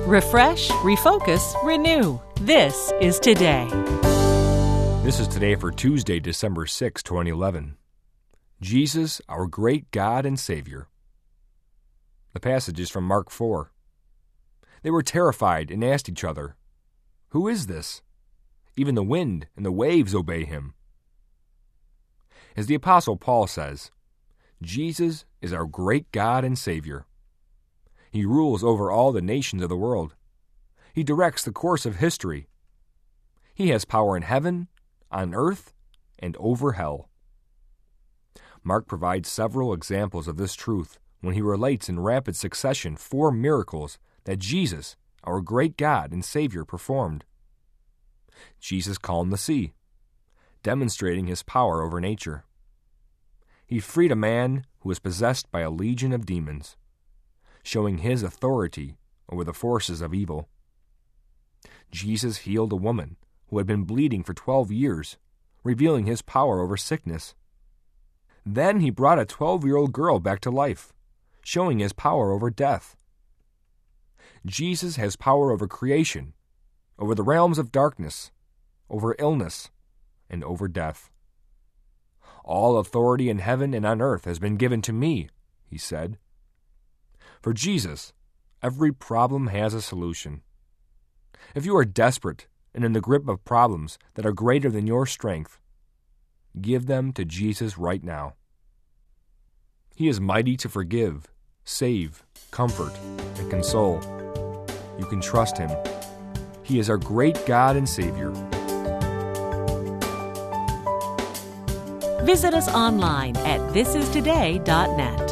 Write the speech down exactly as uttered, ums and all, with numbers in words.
Refresh, refocus, renew. This is Today. This is Today for Tuesday, December sixth, twenty eleven. Jesus, our great God and Savior. The passage is from Mark four. They were terrified and asked each other, "Who is this? Even the wind and the waves obey him." As the Apostle Paul says, Jesus is our great God and Savior. He rules over all the nations of the world. He directs the course of history. He has power in heaven, on earth, and over hell. Mark provides several examples of this truth when he relates in rapid succession four miracles that Jesus, our great God and Savior, performed. Jesus calmed the sea, demonstrating his power over nature. He freed a man who was possessed by a legion of demons, showing his authority over the forces of evil. Jesus healed a woman who had been bleeding for twelve years, revealing his power over sickness. Then he brought a twelve-year-old girl back to life, showing his power over death. Jesus has power over creation, over the realms of darkness, over illness, and over death. "All authority in heaven and on earth has been given to me," he said. For Jesus, every problem has a solution. If you are desperate and in the grip of problems that are greater than your strength, give them to Jesus right now. He is mighty to forgive, save, comfort, and console. You can trust him. He is our great God and Savior. Visit us online at this is today dot net.